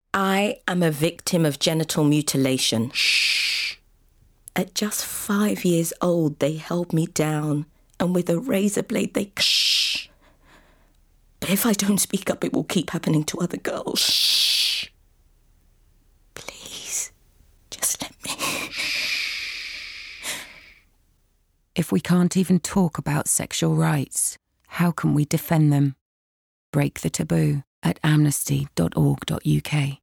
I am a victim of genital mutilation. Shh. At just 5 years old, they held me down, and with a razor blade, they... Shh. But if I don't speak up, it will keep happening to other girls. Shh. Please, just let me... If we can't even talk about sexual rights, how can we defend them? Break the taboo at amnesty.org.uk.